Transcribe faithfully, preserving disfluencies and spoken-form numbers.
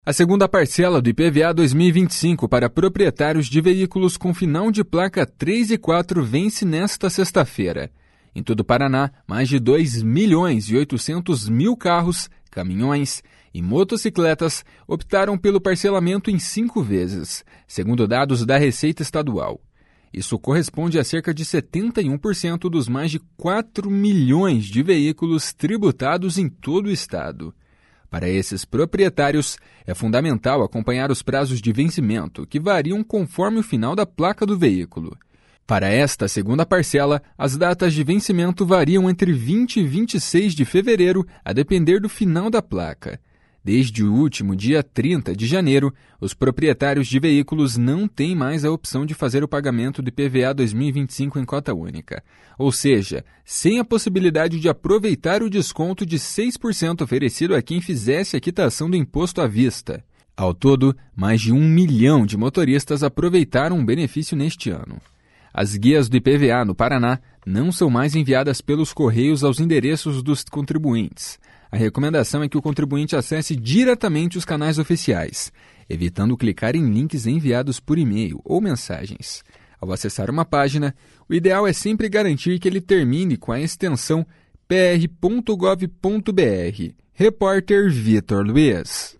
A segunda parcela do I P V A dois mil e vinte e cinco para proprietários de veículos com final de placa três e quatro vence nesta sexta-feira. Em todo o Paraná, mais de dois milhões e oitocentos mil carros, caminhões e motocicletas optaram pelo parcelamento em cinco vezes, segundo dados da Receita Estadual. Isso corresponde a cerca de setenta e um por cento dos mais de quatro milhões de veículos tributados em todo o estado. Para esses proprietários, é fundamental acompanhar os prazos de vencimento, que variam conforme o final da placa do veículo. Para esta segunda parcela, as datas de vencimento variam entre vinte e vinte e seis de fevereiro, a depender do final da placa. Desde o último dia trinta de janeiro, os proprietários de veículos não têm mais a opção de fazer o pagamento do I P V A dois mil e vinte e cinco em cota única, ou seja, sem a possibilidade de aproveitar o desconto de seis por cento oferecido a quem fizesse a quitação do imposto à vista. Ao todo, mais de um milhão de motoristas aproveitaram o benefício neste ano. As guias do I P V A no Paraná não são mais enviadas pelos correios aos endereços dos contribuintes. A recomendação é que o contribuinte acesse diretamente os canais oficiais, evitando clicar em links enviados por e-mail ou mensagens. Ao acessar uma página, o ideal é sempre garantir que ele termine com a extensão p r ponto gov ponto b r. Repórter Vitor Luiz.